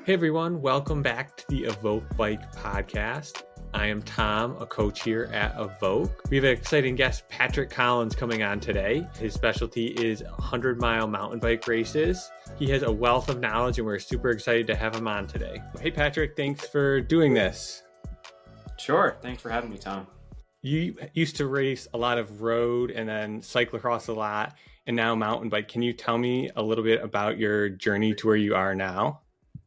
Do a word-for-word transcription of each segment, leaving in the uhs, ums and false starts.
Hey everyone, welcome back to the Evoke Bike Podcast. I am Tom, a coach here at Evoke. We have an exciting guest, Patrick Collins, coming on today. His specialty is one hundred mile mountain bike races. He has a wealth of knowledge and we're super excited to have him on today. Hey Patrick, thanks for doing this. Sure, thanks for having me, Tom. You used to race a lot of road and then cyclocross a lot and now mountain bike. Can you tell me a little bit about your journey to where you are now?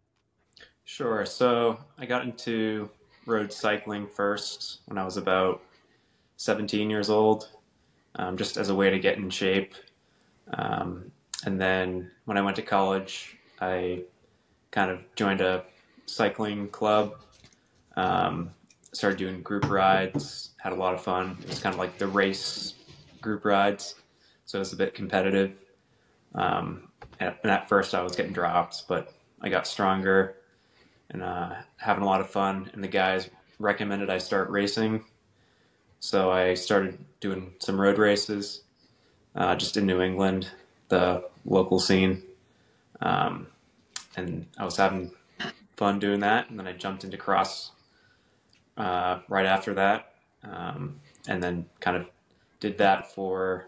Sure. So I got into road cycling first when I was about seventeen years old, um, just as a way to get in shape. Um, and then when I went to college, I kind of joined a cycling club, um, started doing group rides, had a lot of fun. It was kind of like the race group rides, so it was a bit competitive. Um, and at first I was getting dropped, but I got stronger and uh, having a lot of fun. And the guys recommended I start racing. So I started doing some road races uh, just in New England, the local scene. Um, and I was having fun doing that. And then I jumped into cross uh, right after that. Um, and then kind of did that for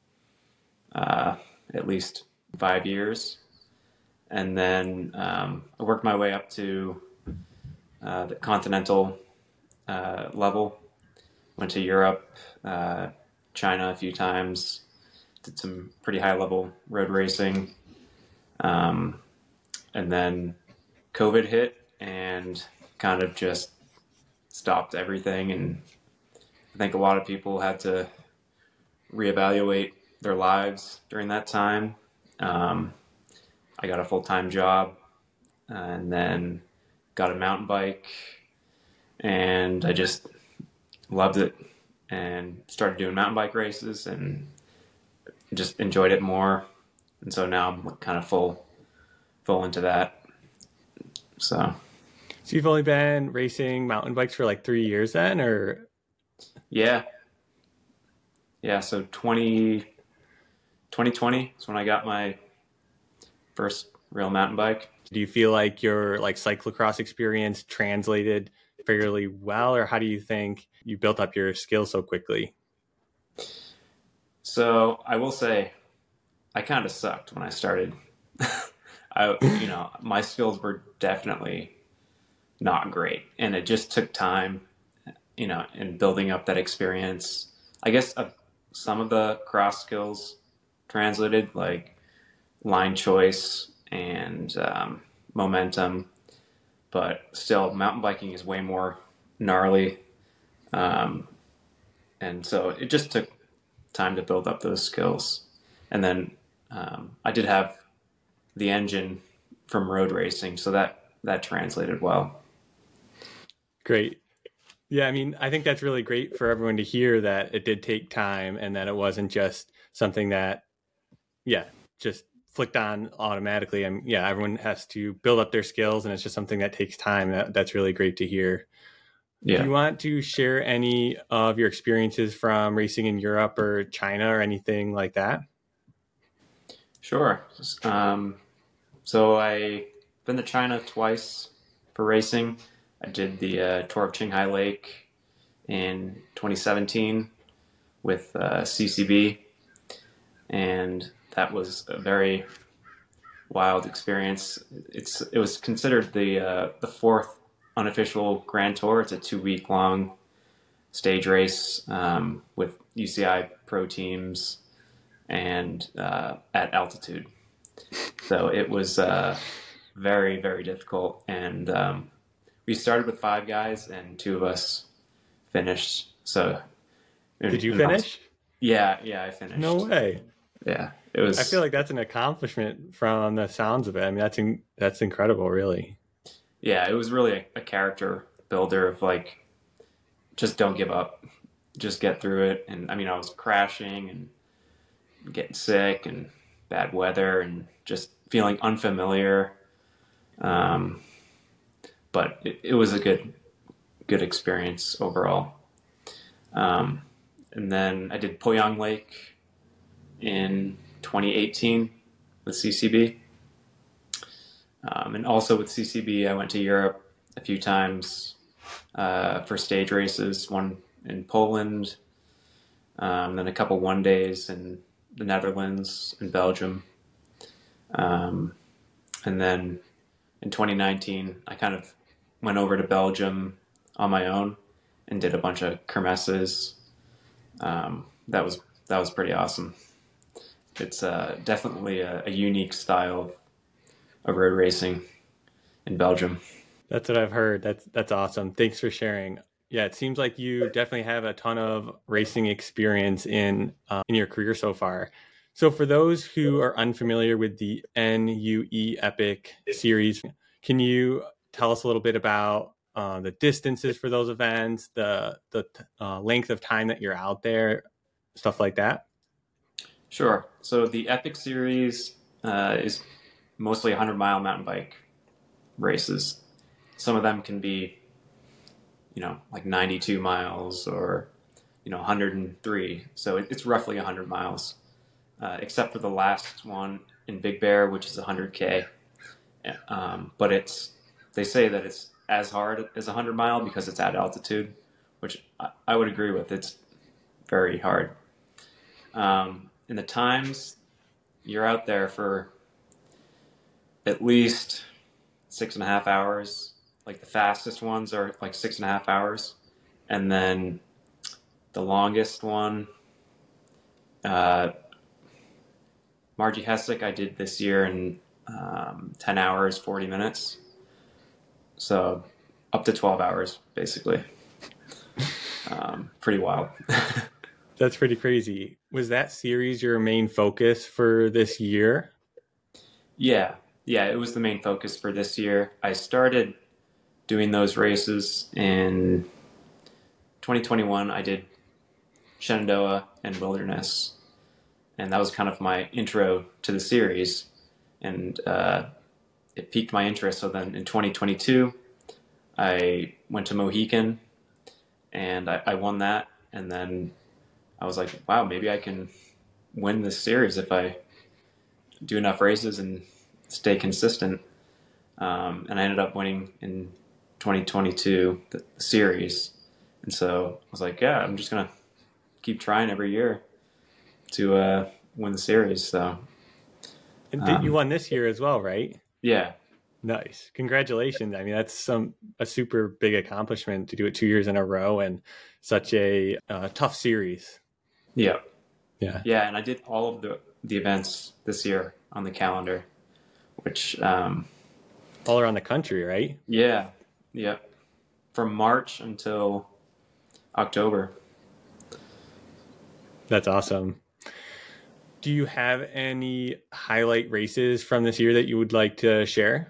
uh, at least five years. And then um, I worked my way up to uh, the continental uh, level. Went to Europe, uh, China a few times. Did some pretty high level road racing. Um, and then COVID hit and kind of just stopped everything. And I think a lot of people had to reevaluate their lives during that time. Um, I got a full-time job and then got a mountain bike and I just loved it and started doing mountain bike races and just enjoyed it more. And so now I'm kind of full, full into that. So. So you've only been racing mountain bikes for like three years then, or? Yeah. Yeah. So twenty, twenty twenty is when I got my first real mountain bike. Do you feel like your like cyclocross experience translated fairly well, or how do you think you built up your skills so quickly? So I will say I kind of sucked when I started. I, you know, my skills were definitely not great and it just took time, you know, in building up that experience. I guess uh, some of the cross skills translated, like line choice and um, momentum, but still mountain biking is way more gnarly. Um, and so it just took time to build up those skills. And then um, I did have the engine from road racing, so that, that translated well. Great. Yeah, I mean, I think that's really great for everyone to hear that it did take time and that it wasn't just something that, yeah, just flicked on automatically. And yeah, everyone has to build up their skills and it's just something that takes time. That, that's really great to hear. Yeah. Do you want to share any of your experiences from racing in Europe or China or anything like that? Sure. Um, so I've been to China twice for racing. I did the uh, Tour of Qinghai Lake in twenty seventeen with uh, C C B. And that was a very wild experience. It's it was considered the uh, the fourth unofficial Grand Tour. It's a two week long stage race um, with U C I pro teams and uh, at altitude. So it was uh, very very difficult. And um, we started with five guys and two of us finished. So did you finish? Yeah, yeah, I finished. No way. Yeah, it was. I feel like that's an accomplishment from the sounds of it. I mean, that's in, that's incredible, really. Yeah, it was really a, a character builder of like, just don't give up, just get through it. And I mean, I was crashing and getting sick and bad weather and just feeling unfamiliar. Um, but it, it was a good, good experience overall. Um, and then I did Poyang Lake in twenty eighteen with C C B. Um, and also with C C B, I went to Europe a few times uh, for stage races, one in Poland, um, then a couple one days in the Netherlands and Belgium. Um, and then in twenty nineteen, I kind of went over to Belgium on my own and did a bunch of kermesses. Um, that was that was pretty awesome. It's uh, definitely a, a unique style of road racing in Belgium. That's what I've heard. That's that's awesome. Thanks for sharing. Yeah, it seems like you definitely have a ton of racing experience in uh, in your career so far. So for those who are unfamiliar with the N U E Epic series, can you tell us a little bit about uh, the distances for those events, the the uh, length of time that you're out there, stuff like that? Sure. So the Epic series uh, is mostly one hundred mile mountain bike races. Some of them can be, you know, like ninety-two miles or, you know, one hundred three. So it, it's roughly one hundred miles, uh, except for the last one in Big Bear, which is one hundred K. Um, but it's, they say that it's as hard as a one hundred mile because it's at altitude, which I, I would agree with. It's very hard. Um, in the times, you're out there for at least six and a half hours. Like the fastest ones are like six and a half hours. And then the longest one, uh, Margie Hessick, I did this year in um, ten hours, forty minutes. So up to twelve hours, basically. Um, pretty wild. That's pretty crazy. Was that series your main focus for this year? Yeah. Yeah, it was the main focus for this year. I started doing those races in twenty twenty-one. I did Shenandoah and Wilderness, and that was kind of my intro to the series, and uh, it piqued my interest. So then in twenty twenty-two, I went to Mohican, and I, I won that, and then I was like, wow, maybe I can win this series if I do enough races and stay consistent. Um, and I ended up winning in twenty twenty-two the, the series. And so I was like, yeah, I'm just going to keep trying every year to uh, win the series. So, And did, you um, won this year as well, right? yeah. Nice. Congratulations. I mean, that's some a super big accomplishment to do it two years in a row and such a uh, tough series. Yeah. Yeah. Yeah. And I did all of the, the events this year on the calendar, which, um, all around the country, right? yeah. Yeah. From March until October. That's awesome. Do you have any highlight races from this year that you would like to share?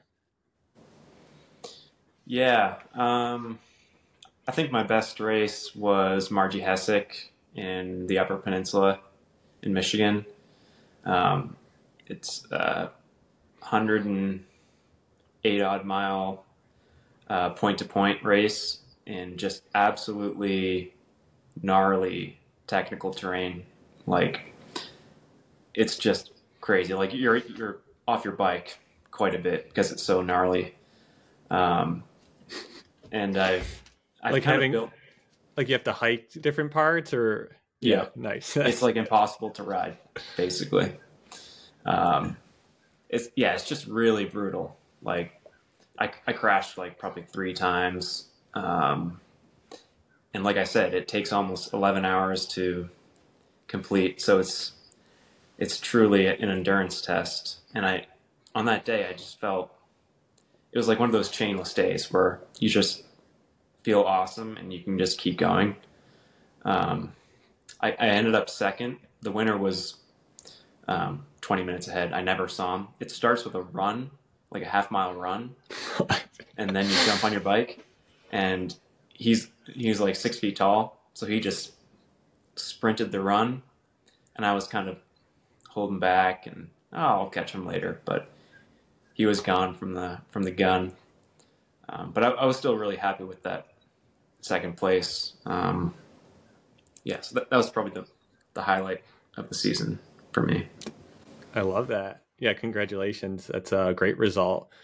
Yeah. Um, I think my best race was Margie Hessick in the Upper Peninsula in Michigan. Um, it's a one hundred eight odd mile uh, point-to-point race in just absolutely gnarly technical terrain. Like, it's just crazy. Like, you're you're off your bike quite a bit because it's so gnarly. Um, and I've I've Like kind having, of built. like you have to hike different parts, or yeah, Yeah, nice. it's like impossible to ride, basically. Um, it's yeah, it's just really brutal. Like, I I crashed like probably three times, um, and like I said, it takes almost eleven hours to complete. So it's it's truly an endurance test. And I on that day, I just felt it was like one of those chainless days where you just feel awesome and you can just keep going. Um, I, I ended up second. The winner was um, twenty minutes ahead. I never saw him. It starts with a run, like a half mile run, and then you jump on your bike. And he's he's like six feet tall, so he just sprinted the run, and I was kind of holding back, and oh, I'll catch him later. But he was gone from the from the gun. Um, but I, I was still really happy with that second place. Um, yeah, so that, that was probably the, the highlight of the season for me. I love that. Yeah, congratulations. That's a great result.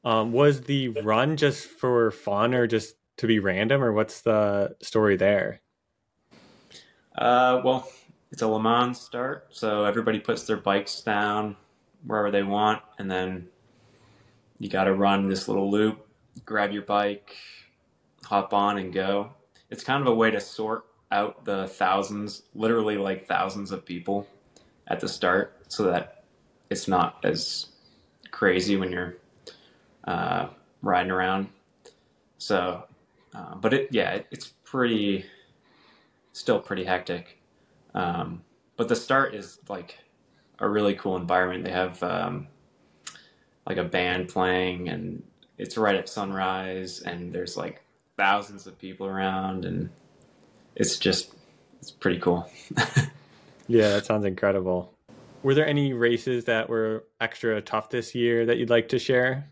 Um, was the run just for fun or just to be random, or what's the story there? Uh, well, it's a Le Mans start, so everybody puts their bikes down wherever they want, and then you got to run this little loop, grab your bike, hop on, and go. It's kind of a way to sort out the thousands, literally like thousands of people at the start, so that it's not as crazy when you're uh, riding around. So, uh, but it, yeah, it, it's pretty, still pretty hectic. Um, but the start is like a really cool environment. They have um, like a band playing, and it's right at sunrise, and there's like thousands of people around, and it's just it's pretty cool. Yeah, that sounds incredible. Were there any races that were extra tough this year that you'd like to share?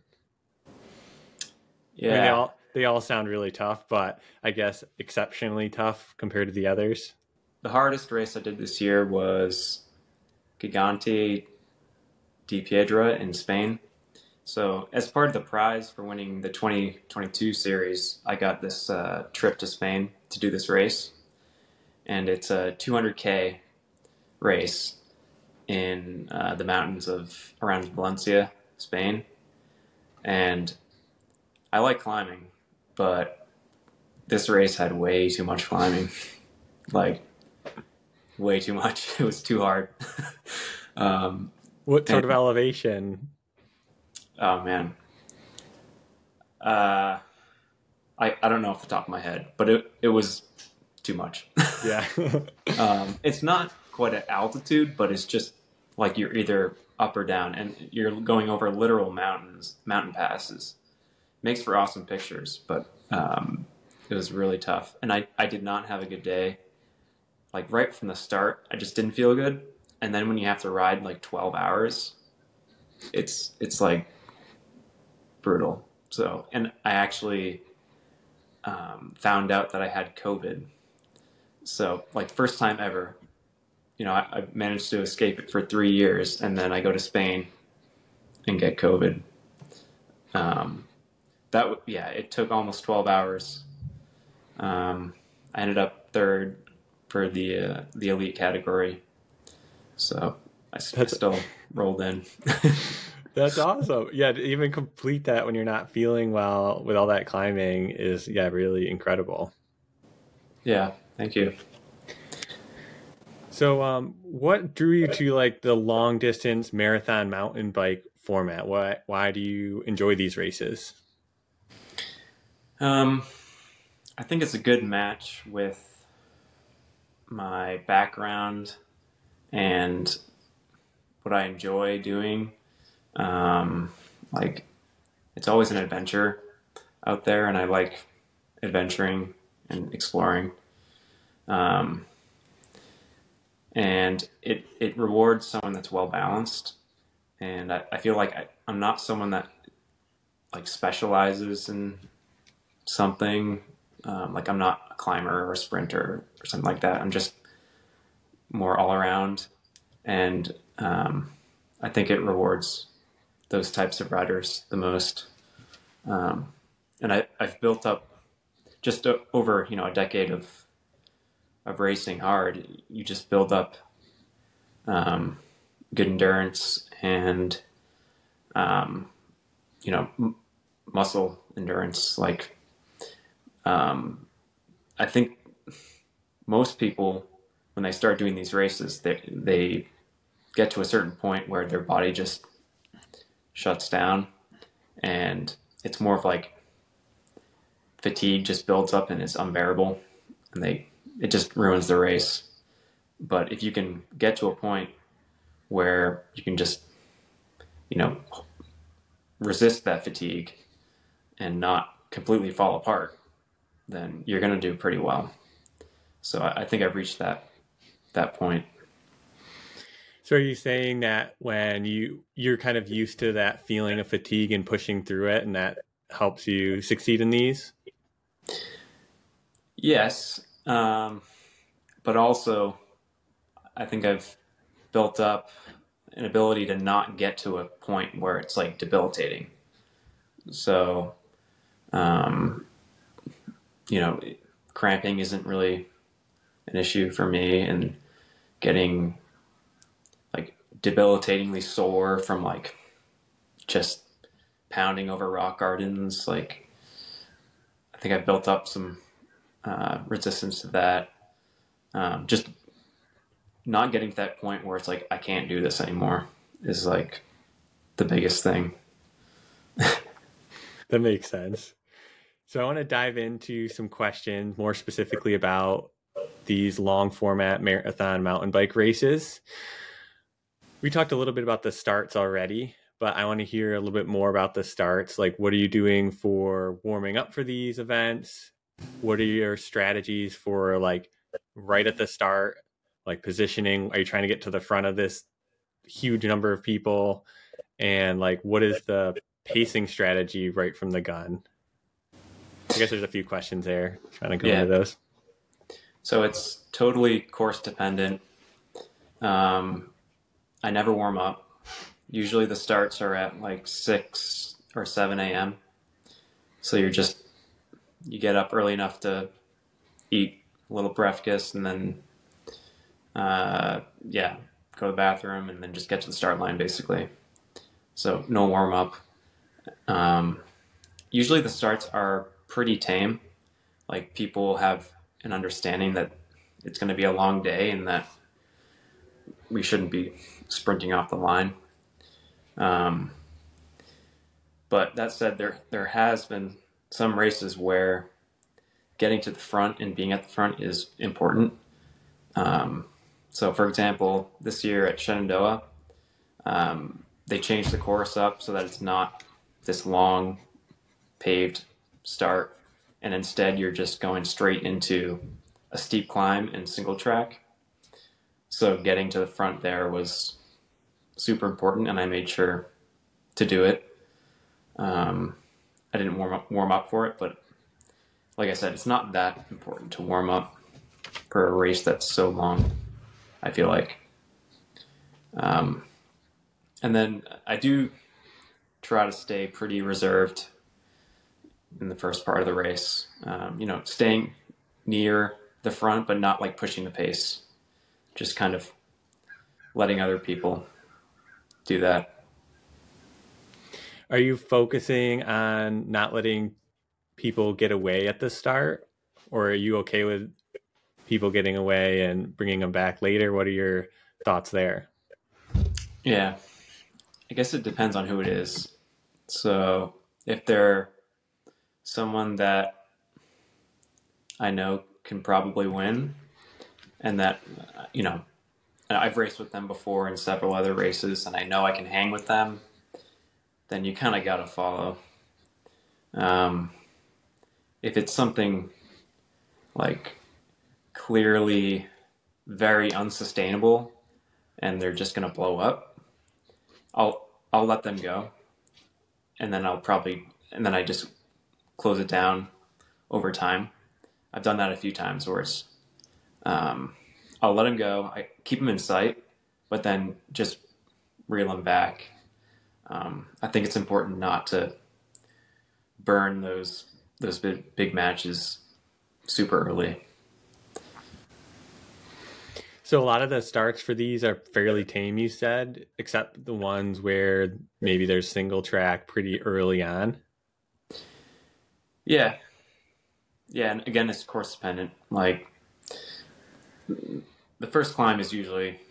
I mean, they Yeah, all they all sound really tough, but I guess exceptionally tough compared to the others. the hardest race I did this year was Gigante di Piedra in Spain. So, as part of the prize for winning the twenty twenty-two series, I got this uh, trip to Spain to do this race. And it's a two hundred K race in uh, the mountains of around Valencia, Spain. And I like climbing, but this race had way too much climbing. Like, way too much. It was too hard. um, What sort and, of elevation? oh, man. Uh, I, I don't know off the top of my head, but it, it was too much. Yeah. um, it's not quite at altitude, but it's just like you're either up or down, and you're going over literal mountains, mountain passes. Makes for awesome pictures, but um, it was really tough. And I, I did not have a good day. Like right from the start, I just didn't feel good. And then when you have to ride like twelve hours, it's it's like brutal. So, and I actually um, found out that I had COVID. So, like, first time ever, you know, I, I managed to escape it for three years, and then I go to Spain and get COVID. Um, that w- yeah, it took almost twelve hours. Um, I ended up third for the uh, the elite category, so I, s- I That's still rolled in. that's awesome. Yeah, to even complete that when you're not feeling well with all that climbing is yeah, really incredible. Yeah, thank you. So, um, what drew you to like the long distance marathon mountain bike format? Why why do you enjoy these races? Um, I think it's a good match with my background and what I enjoy doing. Um, like it's always an adventure out there, and I like adventuring and exploring. Um, and it it rewards someone that's well balanced. And I, I feel like I, I'm not someone that like specializes in something. Um, like I'm not a climber or a sprinter or something like that. I'm just more all around, and um, I think it rewards those types of riders the most. Um, and I, I've built up just o- over you know a decade of of racing hard. You just build up um, good endurance and um, you know m- muscle endurance. Like um, I think most people when they start doing these races, they they get to a certain point where their body just shuts down, and it's more of like fatigue just builds up and it's unbearable, and they it just ruins the race. But if you can get to a point where you can just you know resist that fatigue and not completely fall apart, then you're going to do pretty well. So I, I think I've reached that that point. So, are you saying that when you you're kind of used to that feeling of fatigue and pushing through it, and that helps you succeed in these? Yes, um, but also I think I've built up an ability to not get to a point where it's like debilitating. So, um, you know, cramping isn't really an issue for me, and getting like debilitatingly sore from like just pounding over rock gardens. Like, I think I've built up some uh, resistance to that. Um, just not getting to that point where it's like, I can't do this anymore is like the biggest thing. That makes sense. So I want to dive into some questions more specifically about these long format marathon mountain bike races. We talked a little bit about the starts already, but I want to hear a little bit more about the starts. Like, what are you doing for warming up for these events? What are your strategies for like right at the start, like positioning? Are you trying to get to the front of this huge number of people? And like, what is the pacing strategy right from the gun? I guess there's a few questions there. Trying to go Yeah. into those. So it's totally course dependent. Um, I never warm up. Usually the starts are at like six or seven a.m. So you're just, you get up early enough to eat a little breakfast and then, uh, yeah, go to the bathroom and then just get to the start line basically. So no warm up. Um, usually the starts are pretty tame. Like, people have an understanding that it's going to be a long day and that we shouldn't be sprinting off the line. Um, but that said, there there has been some races where getting to the front and being at the front is important. Um, so, for example, this year at Shenandoah, um, they changed the course up so that it's not this long paved start, and instead you're just going straight into a steep climb and single track. So getting to the front there was super important, and I made sure to do it. Um, I didn't warm up, warm up for it, but like I said, it's not that important to warm up for a race that's so long, I feel like. Um, and then I do try to stay pretty reserved in the first part of the race. Um, you know, staying near the front, but not like pushing the pace. Just kind of letting other people do that. Are you focusing on not letting people get away at the start, or are you okay with people getting away and bringing them back later? What are your thoughts there? Yeah, I guess it depends on who it is. So if they're someone that I know can probably win, and that, you know, I've raced with them before in several other races, and I know I can hang with them, then you kind of got to follow. Um, if it's something like clearly very unsustainable and they're just going to blow up, I'll I'll let them go, and then I'll probably and then I just close it down over time. I've done that a few times where it's um, I'll let them go, I keep them in sight, but then just reel them back. Um, I think it's important not to burn those those big, big matches super early. So a lot of the starts for these are fairly tame, you said, except the ones where maybe there's single track pretty early on. Yeah. Yeah, and again, it's course dependent. Like, the first climb is usually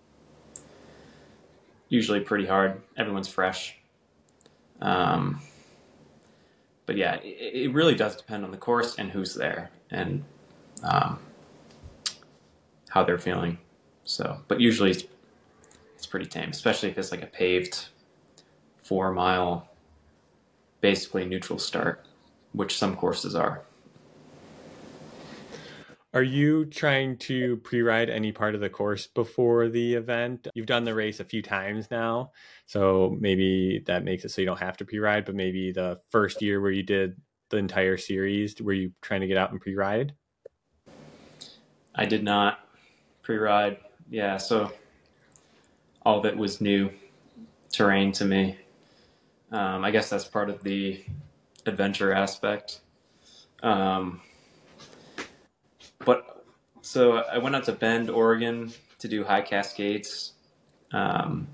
usually pretty hard. Everyone's fresh. Um, but yeah, it, it really does depend on the course and who's there and um, how they're feeling. So, but usually it's, it's pretty tame, especially if it's like a paved four mile, basically neutral start, which some courses are. Are you trying to pre-ride any part of the course before the event? You've done the race a few times now, so maybe that makes it so you don't have to pre-ride, but maybe the first year where you did the entire series, were you trying to get out and pre-ride? I did not pre-ride. Yeah, so all of it was new terrain to me. Um, I guess that's part of the adventure aspect. Um, but so I went out to Bend, Oregon to do High Cascades. Um,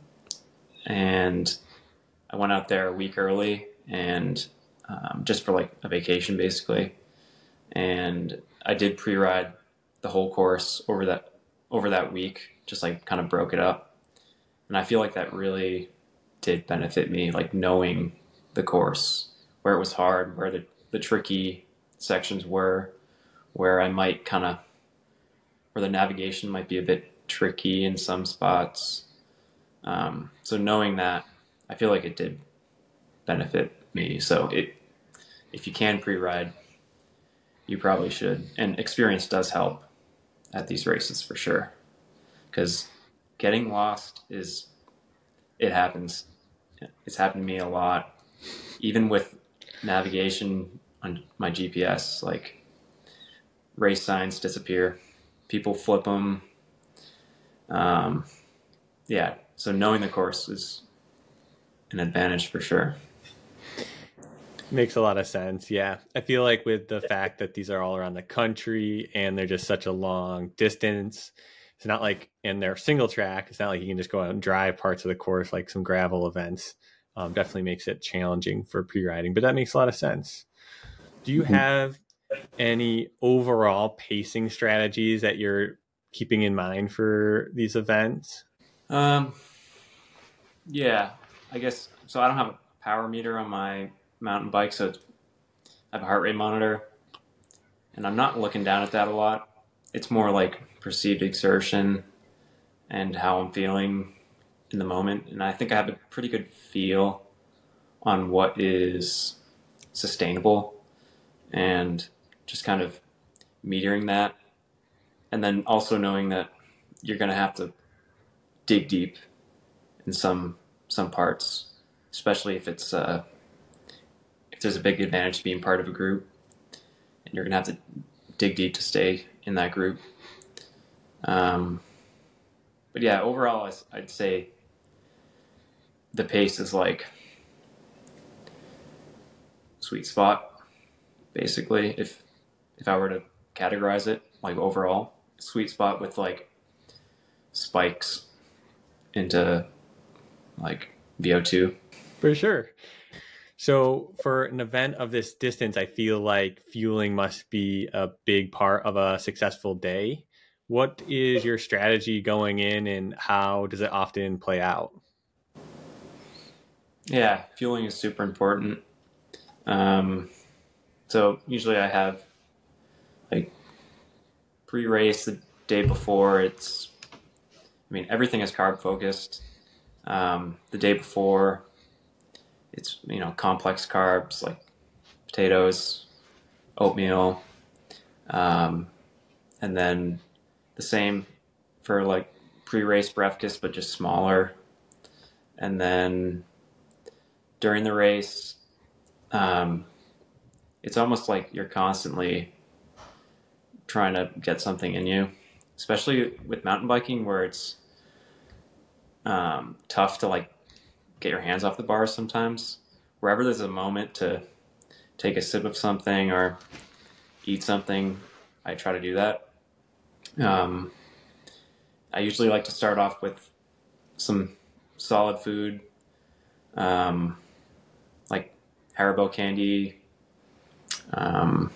and I went out there a week early and um, just for like a vacation basically. And I did pre-ride the whole course over that over that week, just like kind of broke it up. And I feel like that really did benefit me, like knowing the course, where it was hard, where the, the tricky sections were, where I might kind of, where the navigation might be a bit tricky in some spots. Um, so knowing that, I feel like it did benefit me. So it, if you can pre-ride, you probably should. And experience does help at these races for sure. Because getting lost is, it happens. It's happened to me a lot. Even with navigation on my G P S, like race signs disappear. People flip them. Um, yeah, so knowing the course is an advantage for sure. Makes a lot of sense. Yeah. I feel like with the fact that these are all around the country and they're just such a long distance, it's not like, and they're single track, it's not like you can just go out and drive parts of the course like some gravel events. Um, definitely makes it challenging for pre-riding, but that makes a lot of sense. Do you have any overall pacing strategies that you're keeping in mind for these events? Um, yeah, I guess, so I don't have a power meter on my mountain bike, so it's, I have a heart rate monitor, and I'm not looking down at that a lot. It's more like perceived exertion and how I'm feeling in the moment. And I think I have a pretty good feel on what is sustainable and just kind of metering that. And then also knowing that you're going to have to dig deep in some some parts, especially if it's uh, if there's a big advantage being part of a group, and you're going to have to dig deep to stay in that group. Um, but yeah, overall, I'd say the pace is like sweet spot, basically. If if I were to categorize it, like overall sweet spot with like spikes into like V O two. For sure. So for an event of this distance, I feel like fueling must be a big part of a successful day. What is your strategy going in and how does it often play out? Yeah, fueling is super important. Um, so usually I have like pre-race the day before. It's, I mean, everything is carb focused. Um, the day before, it's, you know, complex carbs like potatoes, oatmeal, um, and then the same for like pre-race breakfast, but just smaller. And then during the race, um, it's almost like you're constantly trying to get something in you, especially with mountain biking where it's um, tough to like get your hands off the bars sometimes. Wherever there's a moment to take a sip of something or eat something, I try to do that. Um, I usually like to start off with some solid food, um, like Haribo candy, um,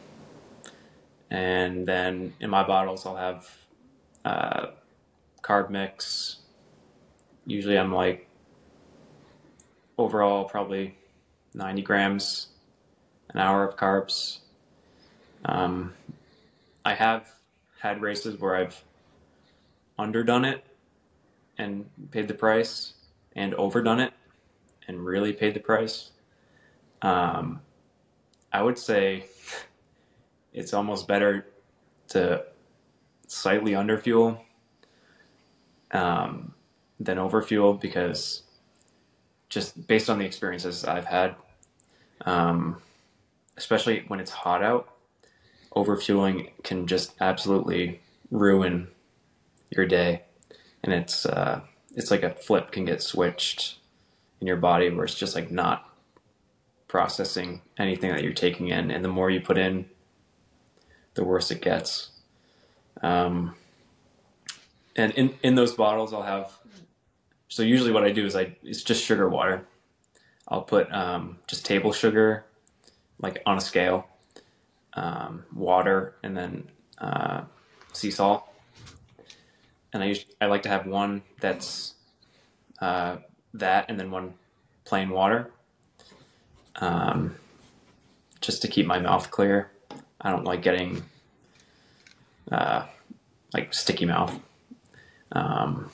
and then in my bottles I'll have uh, carb mix. Usually I'm like overall probably ninety grams an hour of carbs. Um, I have had races where I've underdone it and paid the price, and overdone it and really paid the price. Um, I would say it's almost better to slightly underfuel um, than overfuel, because just based on the experiences I've had, um, especially when it's hot out, overfueling can just absolutely ruin your day. And it's uh, it's like a flip can get switched in your body where it's just like not processing anything that you're taking in. And the more you put in, the worse it gets. Um, and in, in those bottles, I'll have, so usually what I do is I, it's just sugar water. I'll put um, just table sugar, like on a scale, um, water, and then uh, sea salt. And I usually, I like to have one that's uh, that, and then one plain water, um, just to keep my mouth clear. I don't like getting uh, like sticky mouth. Um,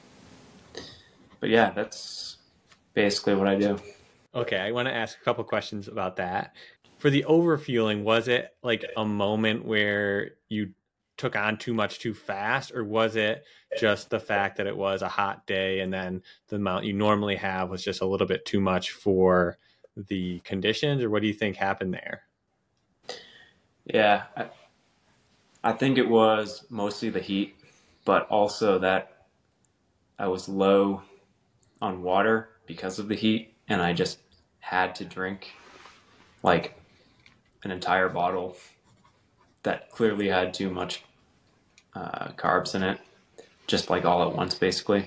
but yeah, that's basically what I do. Okay, I want to ask a couple questions about that. For the overfueling, was it like a moment where you took on too much too fast, or was it just the fact that it was a hot day and then the amount you normally have was just a little bit too much for the conditions, or what do you think happened there? Yeah, I, I think it was mostly the heat, but also that I was low on water because of the heat, and I just had to drink like an entire bottle that clearly had too much uh, carbs in it, just like all at once, basically.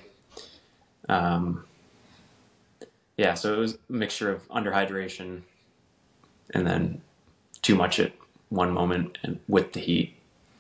Um, yeah, so it was a mixture of underhydration and then too much at one moment and with the heat.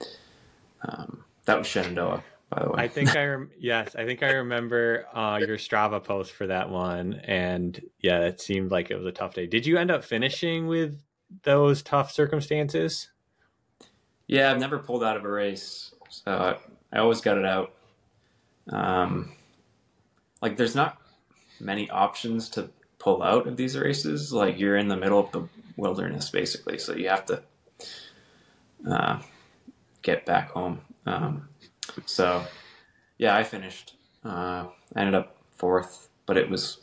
Um, that was Shenandoah, by the way. I think I rem- yes, I think I remember uh, your Strava post for that one, and yeah, it seemed like it was a tough day. Did you end up finishing with those tough circumstances? Yeah, I've never pulled out of a race, so I, I always got it out. Um, like, there's not many options to pull out of these races. Like, you're in the middle of the wilderness, basically, so you have to uh, get back home. Um, so, yeah, I finished. Uh, I ended up fourth, but it was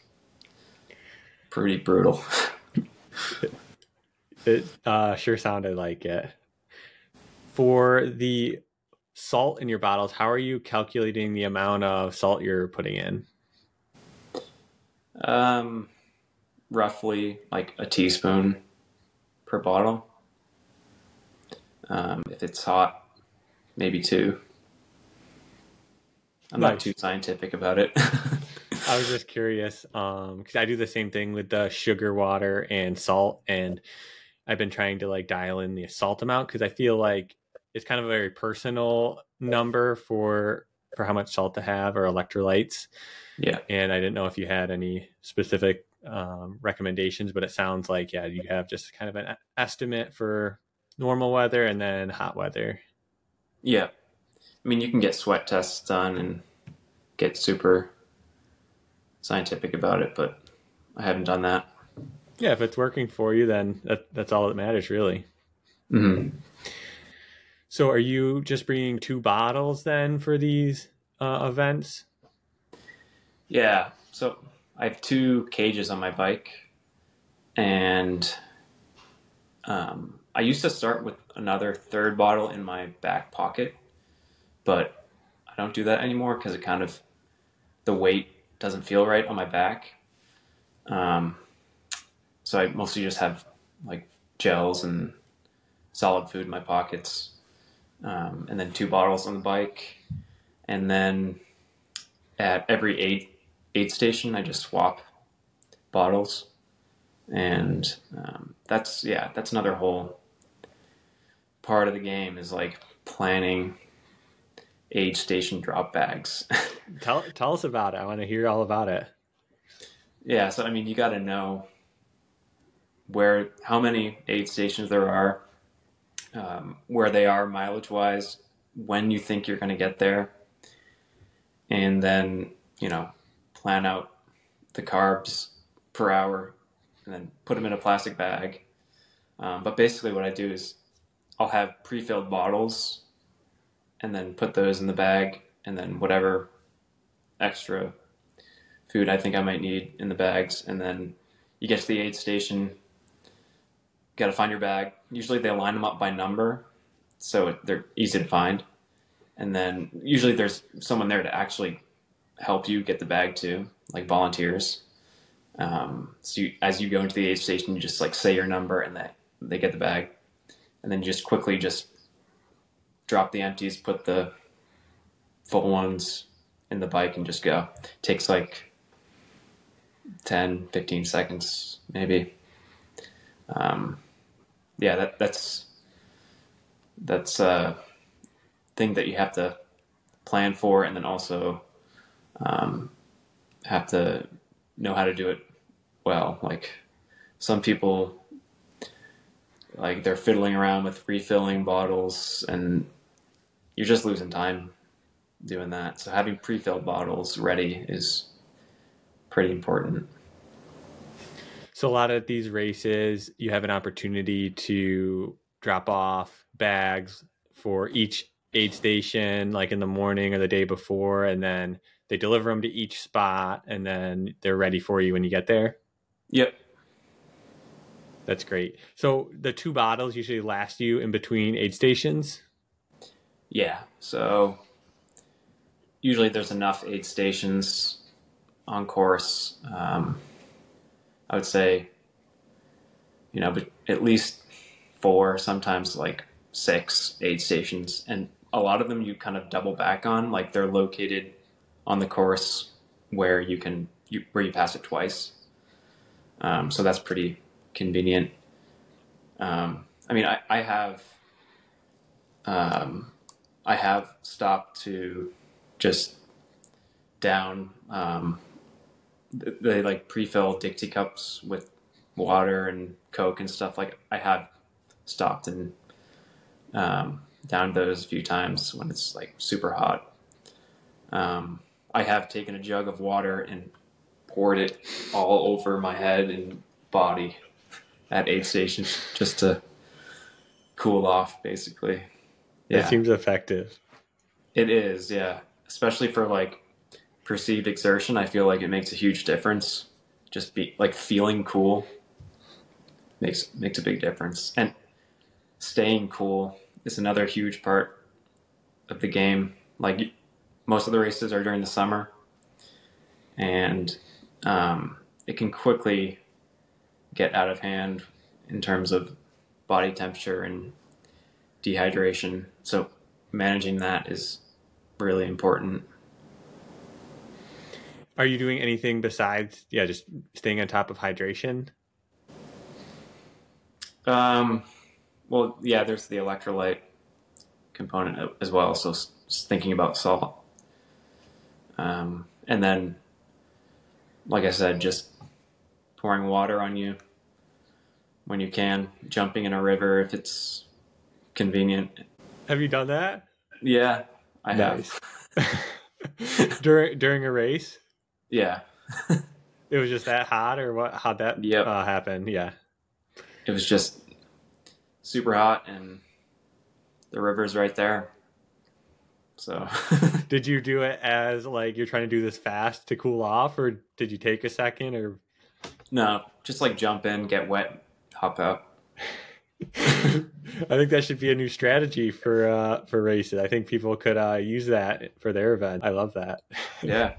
pretty brutal. It uh, sure sounded like it. For the salt in your bottles, how are you calculating the amount of salt you're putting in? Um, roughly like a teaspoon per bottle. Um, if it's hot, maybe two. I'm Nice. not too scientific about it. I was just curious um because I do the same thing with the sugar water and salt, and I've been trying to like dial in the salt amount because I feel like it's kind of a very personal number for for how much salt to have or electrolytes. Yeah. And I didn't know if you had any specific um, recommendations, but it sounds like yeah, you have just kind of an estimate for normal weather and then hot weather. Yeah. I mean, you can get sweat tests done and get super scientific about it, but I haven't done that. Yeah, if it's working for you, then that, that's all that matters, really. Mm-hmm. So, are you just bringing two bottles then for these uh, events? Yeah. So I have two cages on my bike, and um, I used to start with another third bottle in my back pocket, but I don't do that anymore because it kind of, the weight doesn't feel right on my back. Um, so I mostly just have like gels and solid food in my pockets, um, and then two bottles on the bike. And then at every aid aid station, I just swap bottles. And um, that's, yeah, that's another whole part of the game is like planning aid station drop bags. Tell tell us about it. I want to hear all about it. Yeah, so I mean, you got to know where, how many aid stations there are, um, where they are mileage wise, when you think you're going to get there, and then, you know, plan out the carbs per hour and then put them in a plastic bag. Um, but basically, what I do is I'll have pre-filled bottles and then put those in the bag, and then whatever extra food I think I might need in the bags. And then you get to the aid station, got to find your bag. Usually they line them up by number, so they're easy to find. And then usually there's someone there to actually help you get the bag too, like volunteers. Um, so you, as you go into the aid station, you just like say your number and they, they get the bag. And then you just quickly just drop the empties, put the full ones in the bike and just go. It takes like ten, fifteen seconds maybe. Um, yeah, that, that's, that's a thing that you have to plan for, and then also um, have to know how to do it well. Like some people, like they're fiddling around with refilling bottles and you're just losing time doing that. So having pre-filled bottles ready is pretty important. So a lot of these races, you have an opportunity to drop off bags for each aid station, like in the morning or the day before, and then they deliver them to each spot, and then they're ready for you when you get there. Yep. That's great. So the two bottles usually last you in between aid stations? Yeah. So usually there's enough aid stations on course. Um, I would say, you know, but at least four, sometimes like six aid stations. And a lot of them you kind of double back on, like they're located on the course where you can, you, where you pass it twice. Um, so that's pretty convenient. Um, I mean, I, I have, um, I have stopped to just down, um, they like pre-fill Dixie cups with water and Coke and stuff. Like I have stopped and um, downed those a few times when it's like super hot. Um, I have taken a jug of water and poured it all over my head and body at aid stations just to cool off, basically. Yeah. It seems effective. It is, yeah. Especially for like perceived exertion, I feel like it makes a huge difference. Just be like feeling cool makes makes a big difference, and staying cool is another huge part of the game. Like most of the races are during the summer, and um, it can quickly get out of hand in terms of body temperature and dehydration. So managing that is really important. Are you doing anything besides, yeah, just staying on top of hydration? Um, well, yeah, there's the electrolyte component as well. So just thinking about salt. Um, and then, like I said, just pouring water on you when you can, jumping in a river if it's convenient. Have you done that? Yeah, I nice. have. during during a race? Yeah. It was just that hot, or what? How'd that yep. uh, happen? Yeah. It was just super hot, and the river's right there. So. Did you do it as like you're trying to do this fast to cool off, or did you take a second, or? No, just like jump in, get wet, hop out. I think that should be a new strategy for uh, for races. I think people could uh, use that for their event. I love that. Yeah.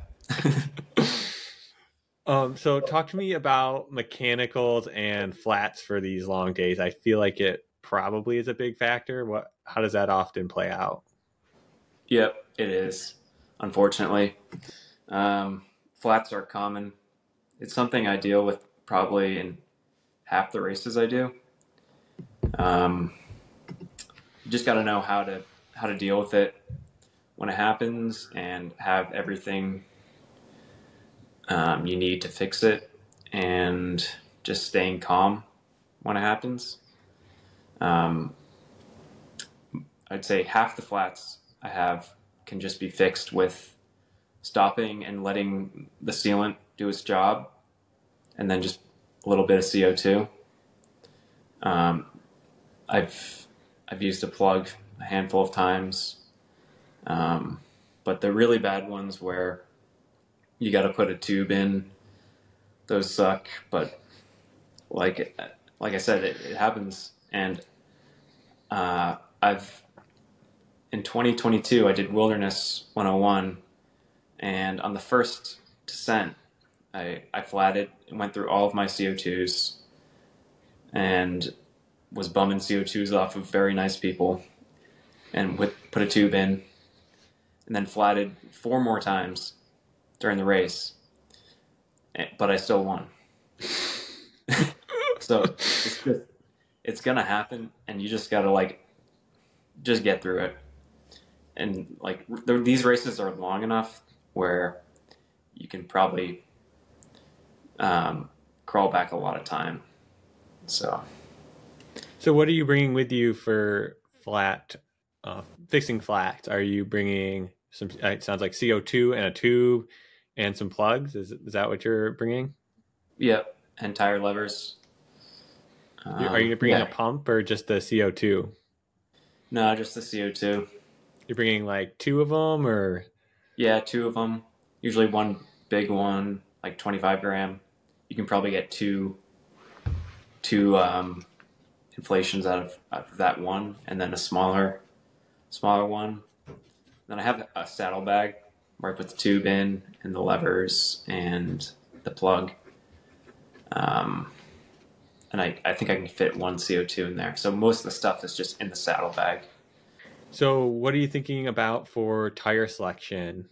um. So talk to me about mechanicals and flats for these long days. I feel like it probably is a big factor. What? How does that often play out? Yep, it is. Unfortunately, um, flats are common. It's something I deal with probably in half the races I do. Um, you just got to know how to how to deal with it when it happens, and have everything um, you need to fix it, and just staying calm when it happens. Um, I'd say half the flats I have can just be fixed with stopping and letting the sealant do its job, and then just a little bit of C O two. Um, I've I've used a plug a handful of times, um, but the really bad ones where you got to put a tube in, those suck. But like like I said, it, it happens, and uh, I've in twenty twenty-two I did Wilderness one oh one, and on the first descent I, I flatted and went through all of my C O twos and was bumming C O twos off of very nice people and with, put a tube in and then flatted four more times during the race, but I still won. So it's just, it's gonna happen, and you just gotta like just get through it. And like these races are long enough where you can probably um, crawl back a lot of time. So, so what are you bringing with you for flat uh, fixing flats? Are you bringing some? It sounds like C O two and a tube and some plugs. Is is that what you're bringing? Yep, and tire levers. Um, are you bringing yeah. a pump or just the C O two? No, just the C O two. You're bringing like two of them, or? Yeah, two of them. Usually one big one, like twenty-five gram. You can probably get two, two um, inflations out of, out of that one, and then a smaller, smaller one. Then I have a saddlebag where I put the tube in and the levers and the plug. Um, and I, I think I can fit one C O two in there. So most of the stuff is just in the saddlebag. So what are you thinking about for tire selection?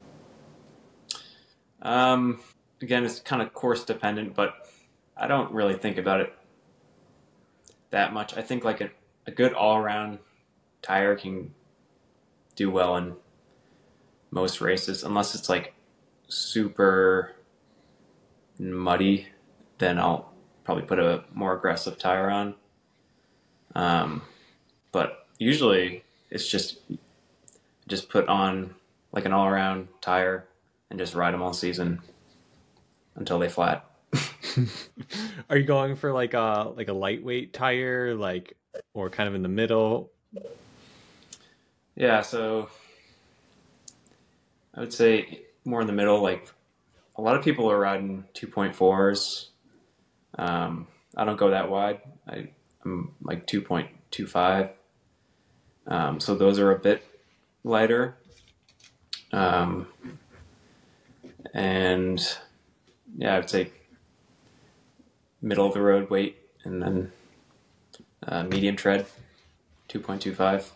Um, again, it's kind of course dependent, but I don't really think about it that much. I think like a, a good all-around tire can do well in most races, unless it's like super muddy, then I'll probably put a more aggressive tire on. Um, but usually it's just just put on like an all-around tire and just ride them all season until they flat. Are you going for like a like a lightweight tire, like, or kind of in the middle? Yeah, so I would say more in the middle. Like a lot of people are riding two point fours. Um, I don't go that wide. I, I'm like two point two five. Um, so those are a bit lighter. Um, and yeah, I would say middle of the road weight, and then uh, medium tread, two point two five.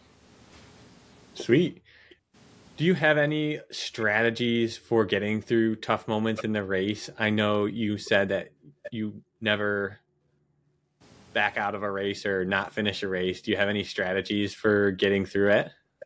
Sweet. Do you have any strategies for getting through tough moments in the race? I know you said that you never back out of a race or not finish a race. Do you have any strategies for getting through it?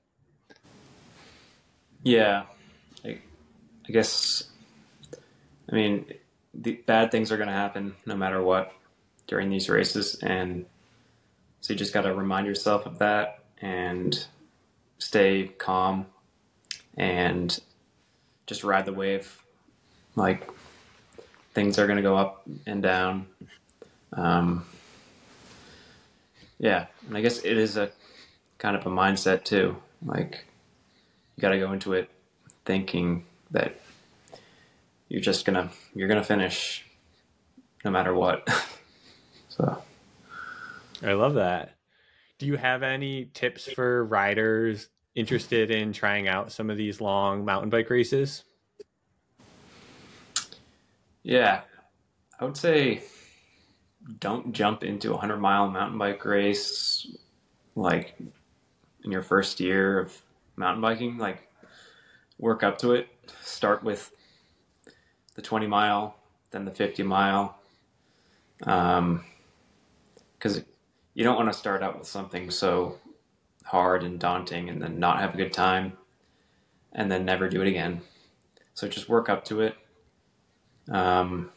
Yeah, I, I guess, I mean, the bad things are going to happen no matter what during these races. And so you just got to remind yourself of that and stay calm and just ride the wave. Like things are going to go up and down. Um, yeah. And I guess it is a kind of a mindset too. Like you got to go into it thinking that you're just gonna, you're going to finish no matter what. So I love that. Do you have any tips for riders interested in trying out some of these long mountain bike races? Yeah, I would say don't jump into a hundred mile mountain bike race like in your first year of mountain biking. Like work up to it. Start with the twenty mile, then the fifty mile. Um, because you don't want to start out with something so hard and daunting and then not have a good time and then never do it again. So just work up to it. Um,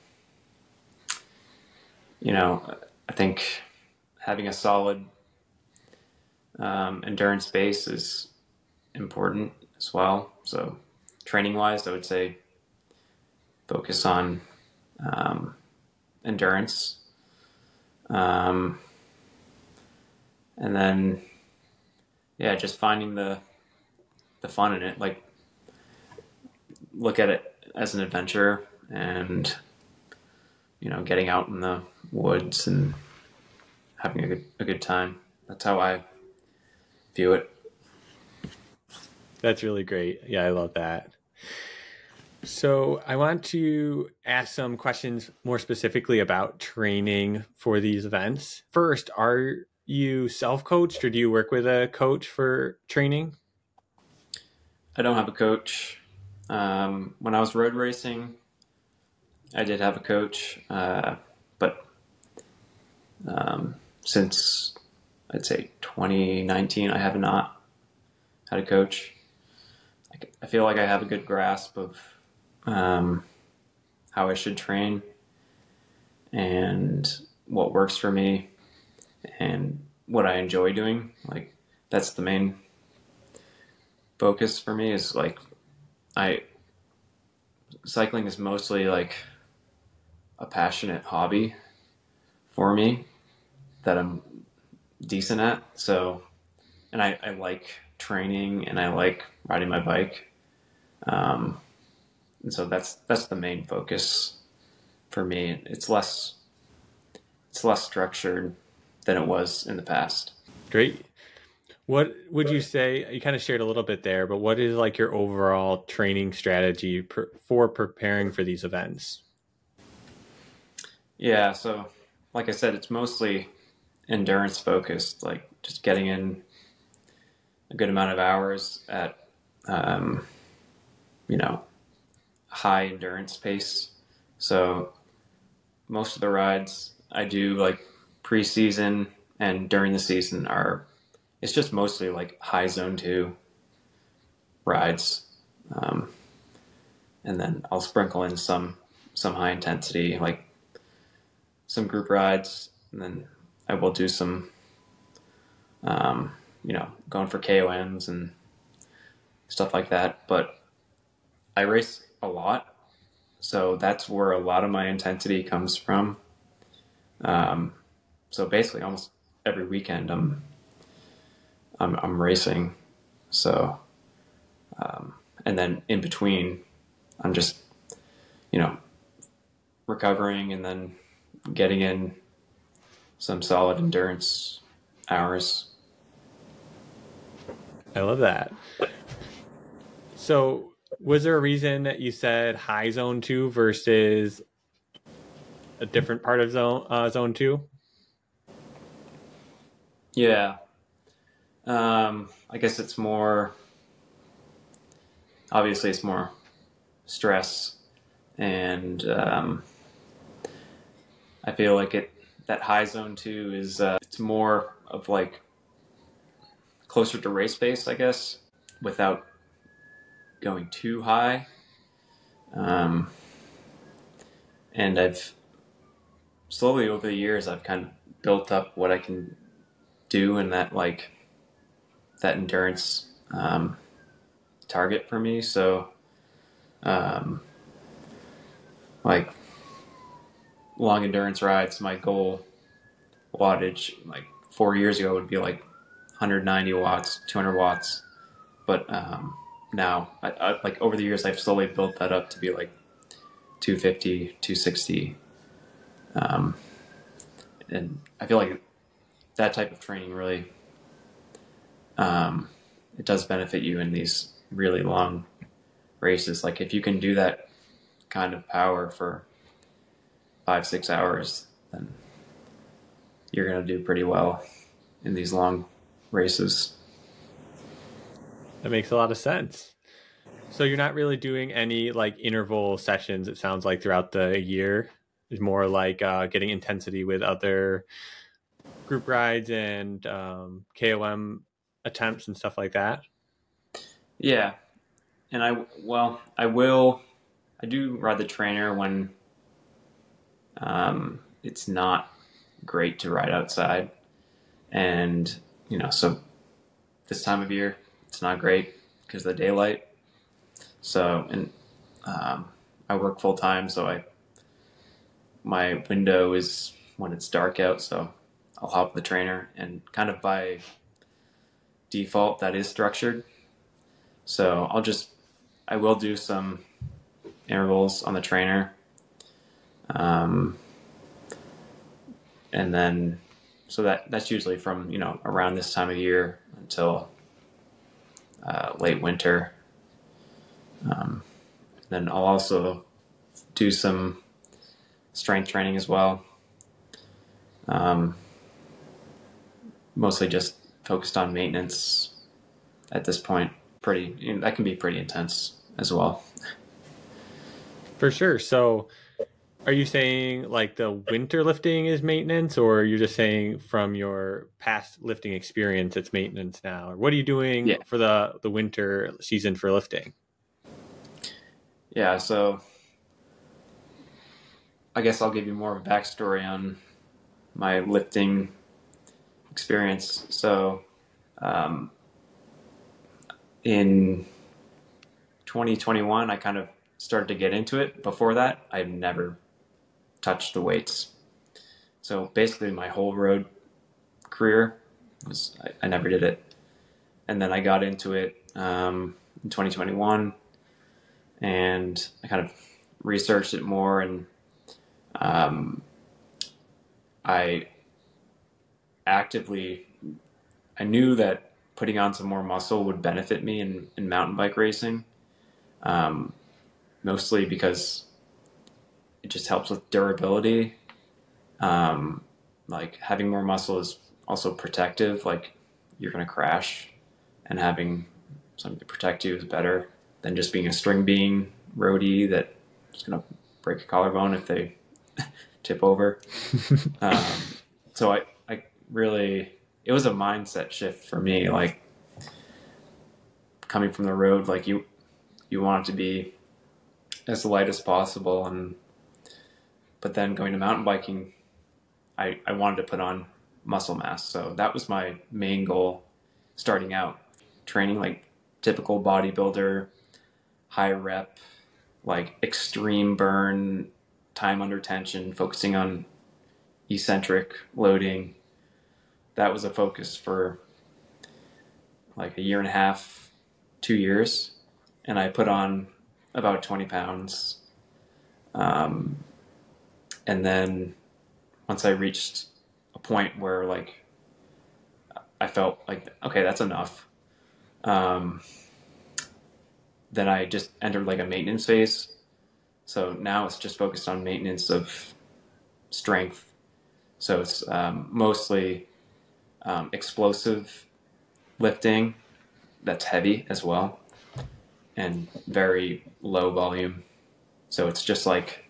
you know, I think having a solid um, endurance base is important as well. So training wise, I would say focus on um, endurance. Um, and then, yeah, just finding the the fun in it. Like, look at it as an adventure, and you know, getting out in the woods and having a good a good time. That's how I view it. That's really great. Yeah, I love that. So I want to ask some questions more specifically about training for these events. First, are you self-coached or do you work with a coach for training? I don't have a coach. Um, when I was road racing, I did have a coach, uh, but um, since I'd say twenty nineteen, I have not had a coach. I, I feel like I have a good grasp of um, how I should train and what works for me and what I enjoy doing. Like that's the main focus for me is like I cycling is mostly like a passionate hobby for me that I'm decent at. So, and I, I like training and I like riding my bike. Um, and so that's that's the main focus for me. It's less it's less structured than it was in the past. Great. What would you say? You kind of shared a little bit there, but what is like your overall training strategy per, for preparing for these events? Yeah, so like I said, it's mostly endurance focused, like just getting in a good amount of hours at, um, you know, high endurance pace. So most of the rides I do like preseason and during the season are, it's just mostly like high zone two rides. Um, and then I'll sprinkle in some, some high intensity, like some group rides. And then I will do some, um, you know, going for K O Ms and stuff like that. But I race a lot, so that's where a lot of my intensity comes from. Um, so basically, almost every weekend, I'm I'm, I'm racing. So, um, and then in between, I'm just you know recovering and then getting in some solid endurance hours. I love that. So, was there a reason that you said high zone two versus a different part of zone uh, zone two? Yeah, um, I guess it's more obviously it's more stress and um, I feel like it that high zone two is uh, it's more of like closer to race pace, I guess, without going too high. Um, and I've slowly over the years I've kind of built up what I can do in that like that endurance um, target for me. So um, like long endurance rides, my goal wattage like four years ago would be like one hundred ninety watts, two hundred watts. But um, now, I, I, like over the years, I've slowly built that up to be like two fifty, two sixty. Um, and I feel like that type of training really, um, it does benefit you in these really long races. Like if you can do that kind of power for five, six hours, then you're going to do pretty well in these long races. That makes a lot of sense. So you're not really doing any like interval sessions, it sounds like, throughout the year. It's more like uh, getting intensity with other group rides and um, K O M attempts and stuff like that. Yeah. And I, well, I will, I do ride the trainer when um, it's not great to ride outside. And, you know, so this time of year, it's not great because of the daylight. So, and um, I work full time, so I my window is when it's dark out. So I'll hop the trainer, and kind of by default, that is structured. So I'll just I will do some intervals on the trainer, um, and then so that that's usually from you know around this time of year until uh, late winter. Um, Then I'll also do some strength training as well. Um, mostly just focused on maintenance at this point. Pretty, you know, that can be pretty intense as well. For sure. So are you saying like the winter lifting is maintenance, or you're just saying from your past lifting experience it's maintenance now? Or what are you doing Yeah. for the, the winter season for lifting? Yeah, so I guess I'll give you more of a backstory on my lifting experience. So um, in twenty twenty-one, I kind of started to get into it. Before that, I've never touched the weights. So basically my whole road career was, I, I never did it. And then I got into it um, in twenty twenty-one, and I kind of researched it more, and um, I actively, I knew that putting on some more muscle would benefit me in, in mountain bike racing, um, mostly because it just helps with durability. Um, like having more muscle is also protective. Like you're going to crash, and having something to protect you is better than just being a string bean roadie that is going to break a collarbone if they tip over. um, so I, I really, it was a mindset shift for me. Like coming from the road, like you, you want it to be as light as possible. And, but then going to mountain biking, I, I wanted to put on muscle mass. So that was my main goal starting out, training like typical bodybuilder, high rep, like extreme burn, time under tension, focusing on eccentric loading. That was a focus for like a year and a half, two years. And I put on about twenty pounds. Um, and then once I reached a point where like I felt like, okay, that's enough. Um, then I just entered like a maintenance phase. So now it's just focused on maintenance of strength. So it's um, mostly um, explosive lifting that's heavy as well, and very low volume. So it's just like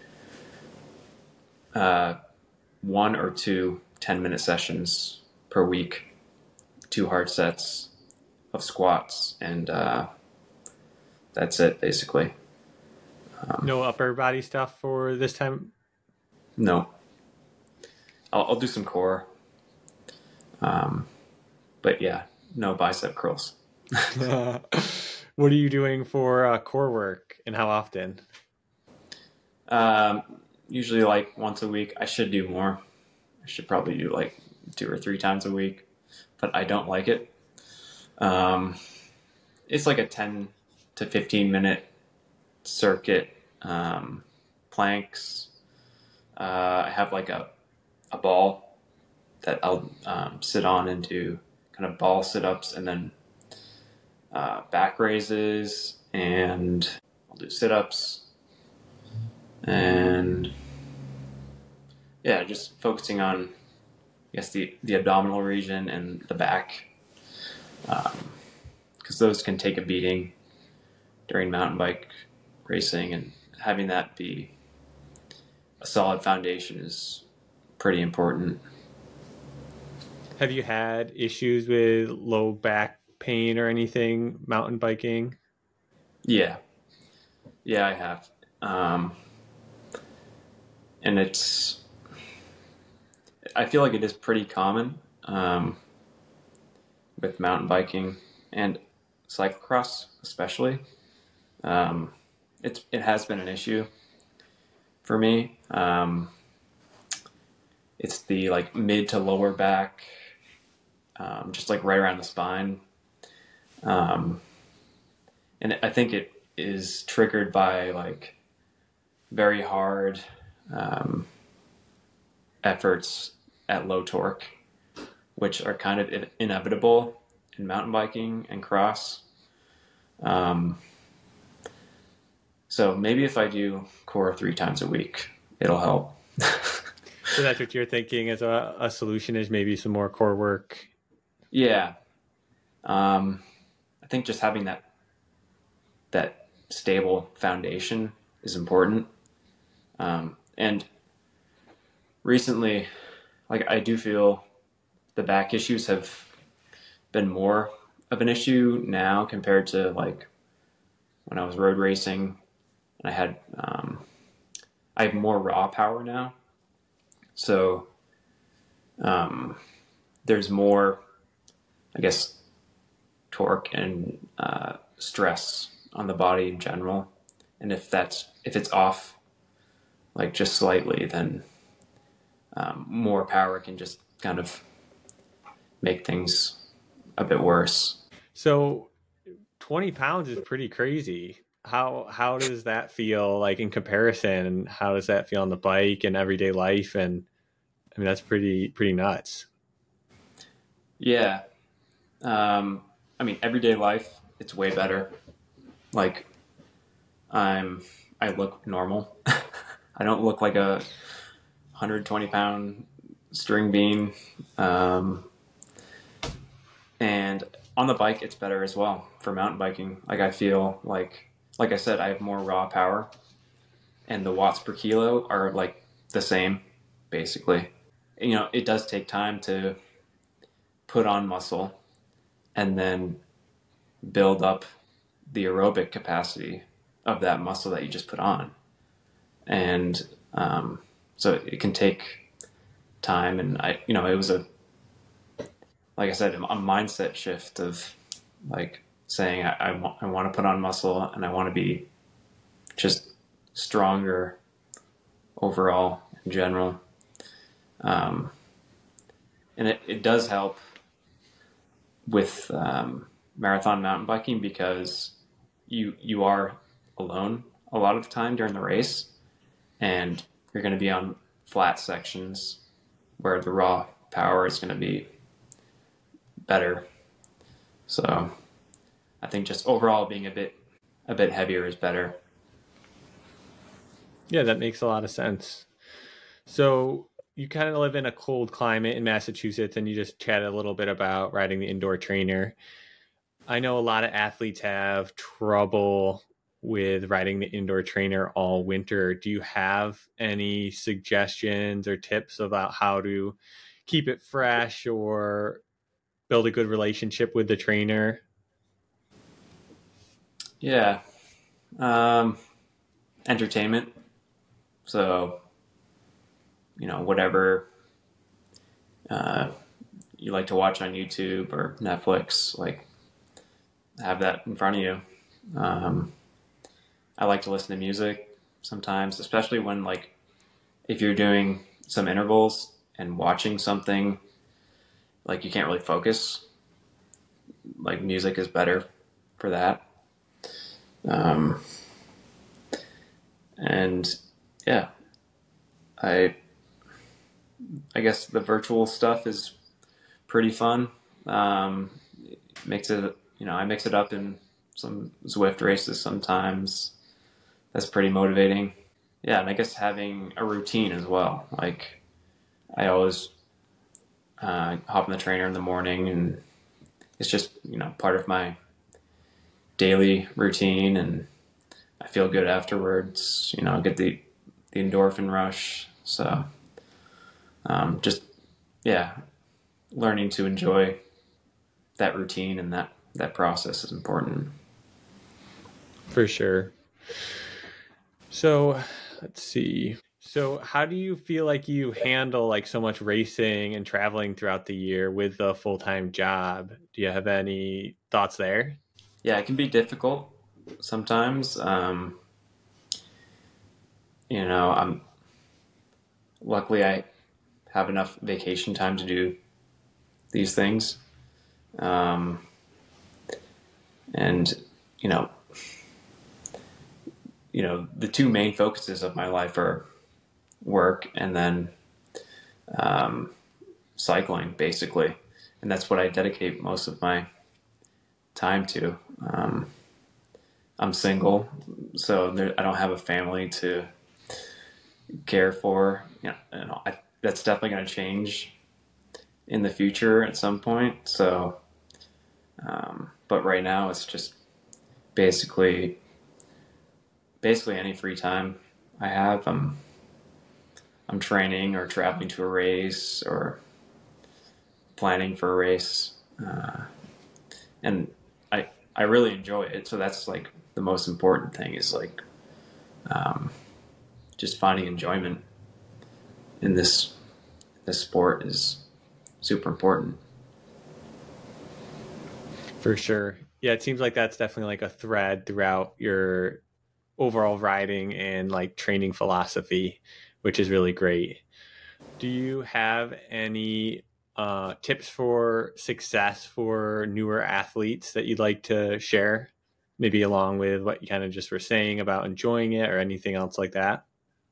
uh, one or two ten minute sessions per week, two hard sets of squats, and uh, that's it basically. Um, no upper body stuff for this time? No. I'll, I'll do some core. Um, but yeah, no bicep curls. What are you doing for uh, core work, and how often? Um, usually like once a week. I should do more. I should probably do like two or three times a week, but I don't like it. Um, it's like a ten to fifteen minute circuit, um, planks. Uh, I have like a, a ball that I'll um, sit on and do kind of ball sit-ups, and then uh, back raises, and I'll do sit-ups, and yeah, just focusing on, I guess, the, the abdominal region and the back, because um, those can take a beating during mountain bike racing, and having that be a solid foundation is pretty important. Have you had issues with low back pain or anything mountain biking? Yeah. Yeah, I have. Um, and it's, I feel like it is pretty common um, with mountain biking and cyclocross especially. Um, it's, it has been an issue for me. Um, it's the like mid to lower back, um, just like right around the spine. Um, and I think it is triggered by like very hard um, efforts at low torque, which are kind of inevitable in mountain biking and cross. Um, So maybe if I do core three times a week, it'll help. So that's what you're thinking as a, a solution is maybe some more core work. Yeah. Um, I think just having that that stable foundation is important. Um, and recently, like I do feel the back issues have been more of an issue now compared to like when I was road racing and I had um, I have more raw power now. So um, there's more, I guess, torque and uh, stress on the body in general. And if that's if it's off like just slightly, then um, more power can just kind of make things a bit worse. So twenty pounds is pretty crazy. How how does that feel like in comparison? And how does that feel on the bike and everyday life? And I mean, that's pretty pretty nuts. Yeah. Um, I mean, everyday life, it's way better. Like, I'm, I look normal. I don't look like a one hundred twenty pound string bean. Um, and on the bike, it's better as well for mountain biking. Like, I feel like, like I said, I have more raw power, and the watts per kilo are like the same, basically. You know, it does take time to put on muscle and then build up the aerobic capacity of that muscle that you just put on. And um, so it can take time. And I, you know, it was a, like I said, a mindset shift of like saying, I, I, want, I want to put on muscle and I want to be just stronger overall in general. Um, and it, it does help with um, marathon mountain biking because you you are alone a lot of the time during the race, and you're going to be on flat sections where the raw power is going to be better. So I think just overall being a bit a bit heavier is better. Yeah, that makes a lot of sense. So you kind of live in a cold climate in Massachusetts, and you just chatted a little bit about riding the indoor trainer. I know a lot of athletes have trouble with riding the indoor trainer all winter. Do you have any suggestions or tips about how to keep it fresh or build a good relationship with the trainer? Yeah. Um, entertainment. So, you know, whatever uh, you like to watch on YouTube or Netflix, like have that in front of you. Um, I like to listen to music sometimes, especially when like if you're doing some intervals and watching something, like you can't really focus. Like music is better for that. Um, and yeah, I I guess the virtual stuff is pretty fun. Um, it makes it, you know, I mix it up in some Zwift races sometimes. That's pretty motivating. Yeah, and I guess having a routine as well. Like I always uh, hop on the trainer in the morning, and it's just, you know, part of my daily routine, and I feel good afterwards. You know, get the the endorphin rush. So um, just yeah, learning to enjoy that routine and that that process is important. For sure. So let's see. So how do you feel like you handle like so much racing and traveling throughout the year with a full-time job? Do you have any thoughts there? Yeah, it can be difficult sometimes. Um, you know, I'm luckily I have enough vacation time to do these things. Um, and you know, you know, the two main focuses of my life are work and then um, cycling, basically, and that's what I dedicate most of my time to. Um, I'm single, so there, I don't have a family to care for. You know, and I, that's definitely going to change in the future at some point. So, um, but right now it's just basically basically any free time I have, I'm I'm training or traveling to a race or planning for a race, uh, and I I really enjoy it. So that's like the most important thing is like um, just finding enjoyment in this this sport is super important. For sure. Yeah, it seems like that's definitely like a thread throughout your overall riding and like training philosophy, which is really great. Do you have any uh, tips for success for newer athletes that you'd like to share? Maybe along with what you kind of just were saying about enjoying it or anything else like that?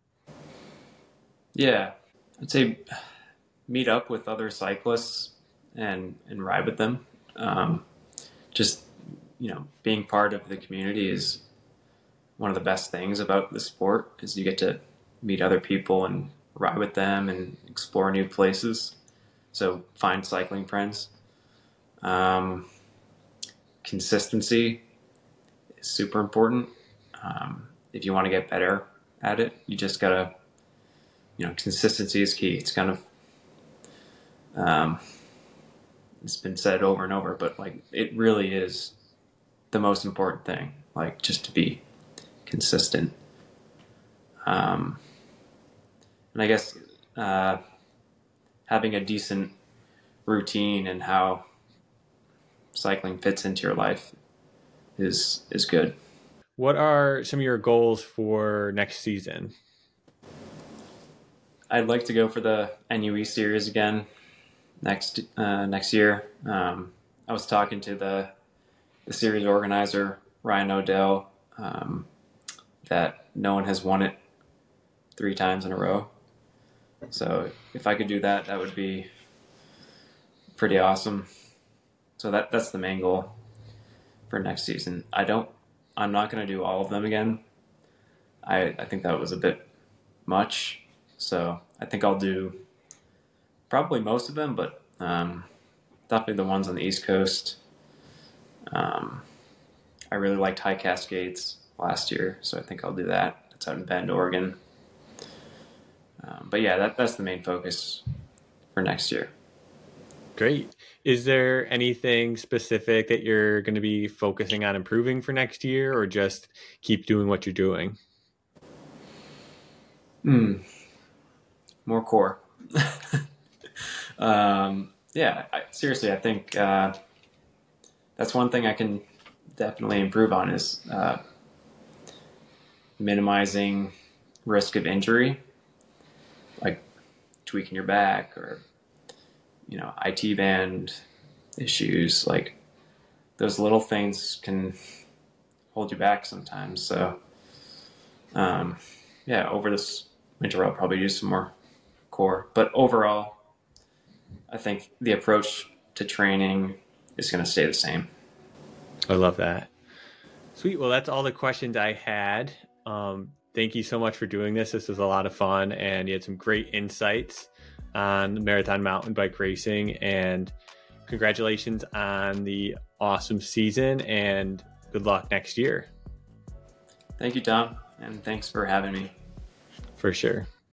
Yeah, I'd say meet up with other cyclists and and ride with them. Um, just you know, being part of the community is one of the best things about the sport is you get to meet other people and ride with them and explore new places. So find cycling friends. Um, consistency is super important. Um, if you want to get better at it, you just gotta, you know, consistency is key. It's kind of, um, it's been said over and over, but like it really is the most important thing. Like just to be consistent. Um, and I guess uh, having a decent routine and how cycling fits into your life is is good. What are some of your goals for next season? I'd like to go for the N U E series again next uh, next year. Um, I was talking to the the series organizer Ryan O'Dell um, that no one has won it three times in a row. So if I could do that, that would be pretty awesome. So that that's the main goal for next season. I don't. I'm not going to do all of them again. I I think that was a bit much. So I think I'll do probably most of them, but um, definitely the ones on the East Coast. Um, I really liked High Cascades last year, so I think I'll do that. It's out in Bend, Oregon. Um, but yeah, that that's the main focus for next year. Great. Is there anything specific that you're going to be focusing on improving for next year, or just keep doing what you're doing? Hmm. More core. um, yeah, I, seriously, I think uh, that's one thing I can definitely improve on is uh, minimizing risk of injury, like tweaking your back or, you know, I T band issues. Like those little things can hold you back sometimes. So, um, yeah, over this winter, I'll probably do some more core. But overall, I think the approach to training is going to stay the same. I love that. Sweet. Well, that's all the questions I had. Um, thank you so much for doing this. This was a lot of fun, and you had some great insights on marathon mountain bike racing. And congratulations on the awesome season, and good luck next year. Thank you, Tom, and thanks for having me. For sure.